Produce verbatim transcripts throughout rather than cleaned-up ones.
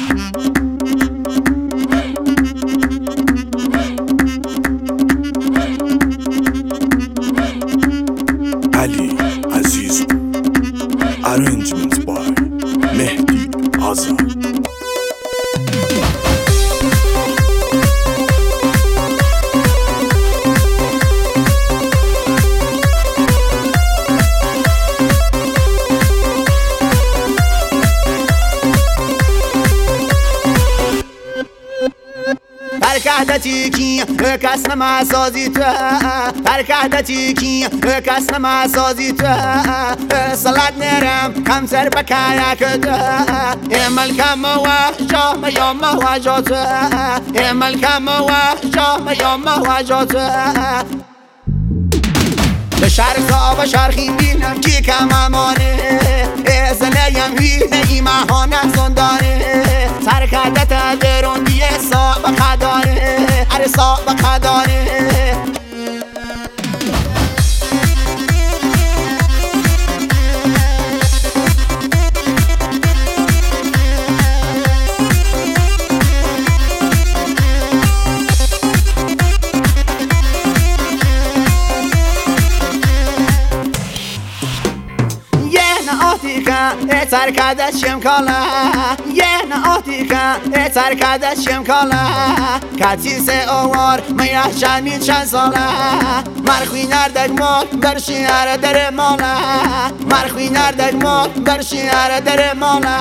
Ali Aziz. Arrangement by Mehdi Azad. برکهدتی کی کس نما سازی تو برکهدتی کی کس نما سازی تو صلات نرم کم سر بکایا کده امل کم و جام یوم و جات امل کم و جام یوم و جات به شرق و شرقی بینم کی کم امانه ازنیم هی ایمهانه زندانه سرکردت درون دیه سابقه داره اره سابقه داره ترکده شم کالا یه نعاتی که ترکده شم کالا کتیس اوار میاشانی چند ساله مرخوی نردک مال در شیاره در مالا مرخوی نردک مال در شیاره در مالا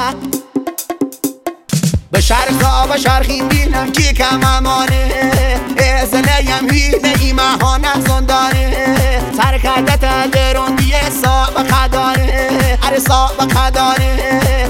به شرق و شرقی بینم کی کم امانه ازنیم هی ایمهانه زندانه ترکدت درون دیه سابقه داره اره سابقه داره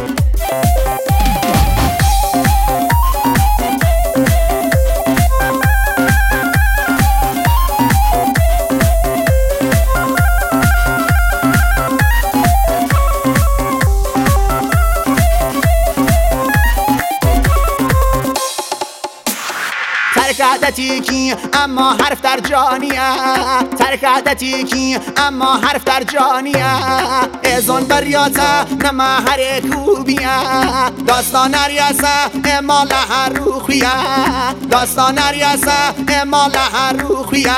ترکدتی کی اما حرف در جانیه ترکدتی کی اما حرف در جانیه ازون بریاتا نما هر کوبیه داستان ریاسه اما لحر روخیه داستان ریاسه اما لحر روخیه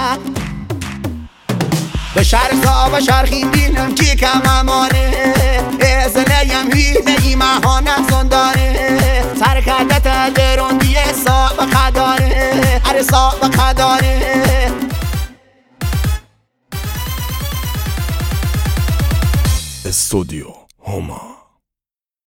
به شرق و شرقی بینم کی کم امانه ازنیم هی ایمهانه زندانه ترکدت درون دیه سابقه داره اره سابقه داره استودیو هما.